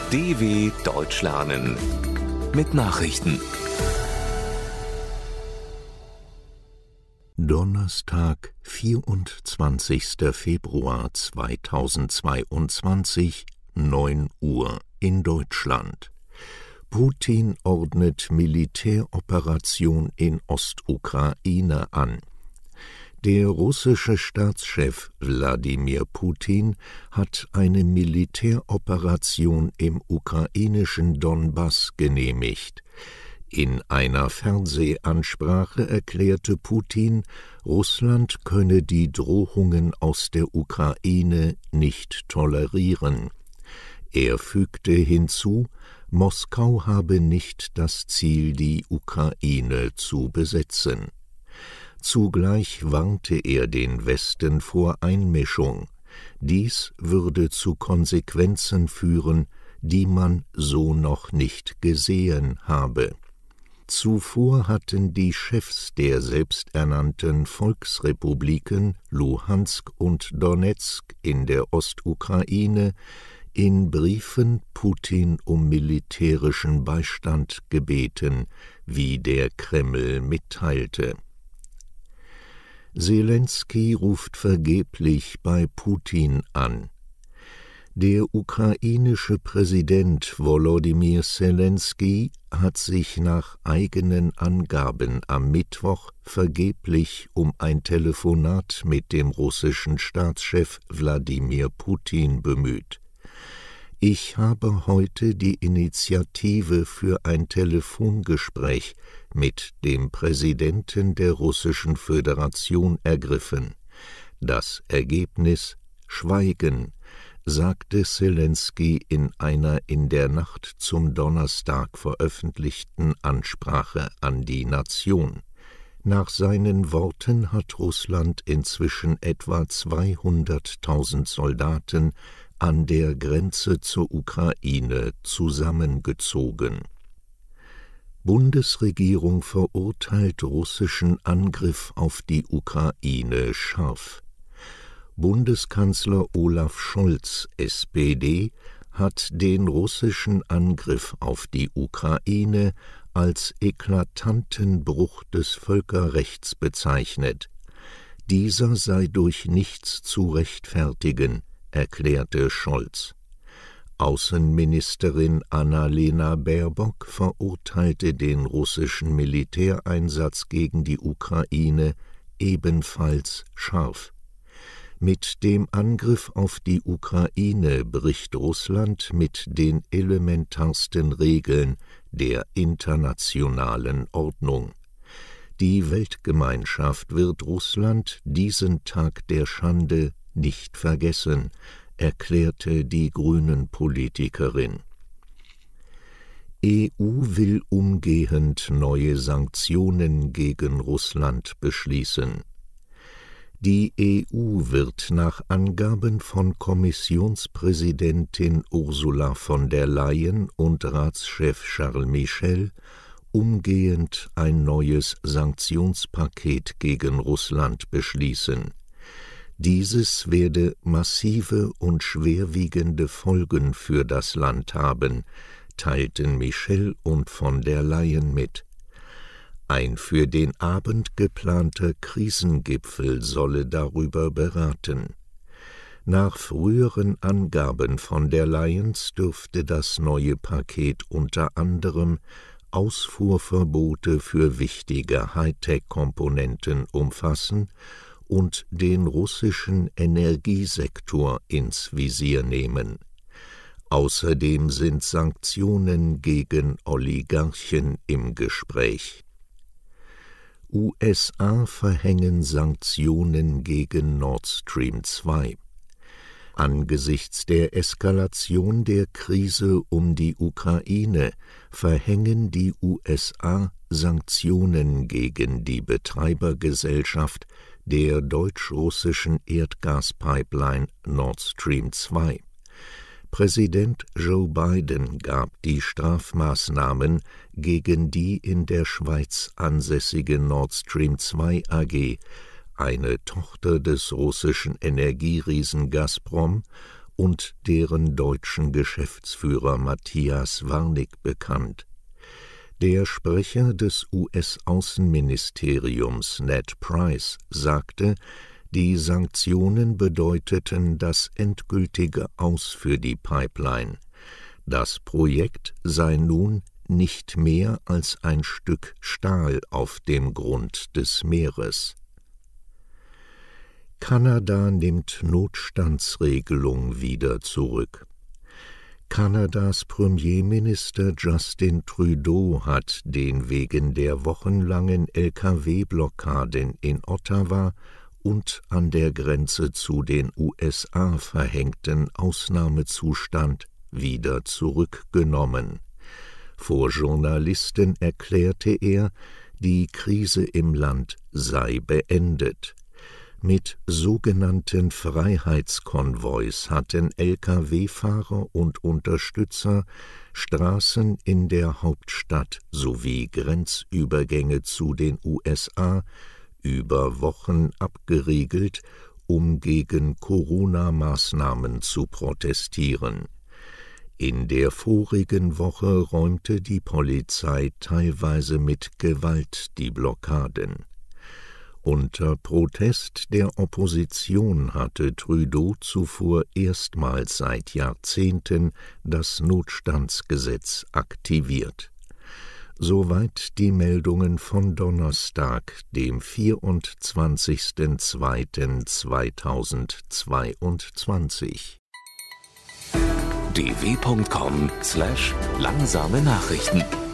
DW Deutsch lernen mit Nachrichten. Donnerstag, 24. Februar 2022, 9 Uhr in Deutschland. Putin ordnet Militäroperation in Ostukraine an. Der russische Staatschef Wladimir Putin hat eine Militäroperation im ukrainischen Donbass genehmigt. In einer Fernsehansprache erklärte Putin, Russland könne die Drohungen aus der Ukraine nicht tolerieren. Er fügte hinzu, Moskau habe nicht das Ziel, die Ukraine zu besetzen. Zugleich warnte er den Westen vor Einmischung. Dies würde zu Konsequenzen führen, die man so noch nicht gesehen habe. Zuvor hatten die Chefs der selbsternannten Volksrepubliken Luhansk und Donezk in der Ostukraine in Briefen Putin um militärischen Beistand gebeten, wie der Kreml mitteilte. Selenskyj ruft vergeblich bei Putin an. Der ukrainische Präsident Volodymyr Selenskyj hat sich nach eigenen Angaben am Mittwoch vergeblich um ein Telefonat mit dem russischen Staatschef Wladimir Putin bemüht. Ich habe heute die Initiative für ein Telefongespräch mit dem Präsidenten der Russischen Föderation ergriffen. Das Ergebnis: Schweigen, sagte Selenskyj in einer in der Nacht zum Donnerstag veröffentlichten Ansprache an die Nation. Nach seinen Worten hat Russland inzwischen etwa 200.000 Soldaten an der Grenze zur Ukraine zusammengezogen. Bundesregierung verurteilt russischen Angriff auf die Ukraine scharf. Bundeskanzler Olaf Scholz, SPD, hat den russischen Angriff auf die Ukraine als eklatanten Bruch des Völkerrechts bezeichnet. Dieser sei durch nichts zu rechtfertigen, erklärte Scholz. Außenministerin Annalena Baerbock verurteilte den russischen Militäreinsatz gegen die Ukraine ebenfalls scharf. Mit dem Angriff auf die Ukraine bricht Russland mit den elementarsten Regeln der internationalen Ordnung. Die Weltgemeinschaft wird Russland diesen Tag der Schande nicht vergessen, erklärte die Grünen-Politikerin. EU will umgehend neue Sanktionen gegen Russland beschließen. Die EU wird nach Angaben von Kommissionspräsidentin Ursula von der Leyen und Ratschef Charles Michel umgehend ein neues Sanktionspaket gegen Russland beschließen. Dieses werde massive und schwerwiegende Folgen für das Land haben, teilten Michel und von der Leyen mit. Ein für den Abend geplanter Krisengipfel solle darüber beraten. Nach früheren Angaben von der Leyen dürfte das neue Paket unter anderem Ausfuhrverbote für wichtige Hightech-Komponenten umfassen und den russischen Energiesektor ins Visier nehmen. Außerdem sind Sanktionen gegen Oligarchen im Gespräch. USA verhängen Sanktionen gegen Nord Stream 2. Angesichts der Eskalation der Krise um die Ukraine verhängen die USA Sanktionen gegen die Betreibergesellschaft der deutsch-russischen Erdgaspipeline Nord Stream 2. Präsident Joe Biden gab die Strafmaßnahmen gegen die in der Schweiz ansässige Nord Stream 2 AG, eine Tochter des russischen Energieriesen Gazprom, und deren deutschen Geschäftsführer Matthias Warnig bekannt. Der Sprecher des US-Außenministeriums Ned Price sagte, die Sanktionen bedeuteten das endgültige Aus für die Pipeline. Das Projekt sei nun nicht mehr als ein Stück Stahl auf dem Grund des Meeres. Kanada nimmt Notstandsregelung wieder zurück. Kanadas Premierminister Justin Trudeau hat den wegen der wochenlangen Lkw-Blockaden in Ottawa und an der Grenze zu den USA verhängten Ausnahmezustand wieder zurückgenommen. Vor Journalisten erklärte er, die Krise im Land sei beendet. Mit sogenannten Freiheitskonvois hatten Lkw-Fahrer und Unterstützer Straßen in der Hauptstadt sowie Grenzübergänge zu den USA über Wochen abgeriegelt, um gegen Corona-Maßnahmen zu protestieren. In der vorigen Woche räumte die Polizei teilweise mit Gewalt die Blockaden. Unter Protest der Opposition hatte Trudeau zuvor erstmals seit Jahrzehnten das Notstandsgesetz aktiviert. Soweit die Meldungen von Donnerstag, dem 24.02.2022. dw.com/langsame Nachrichten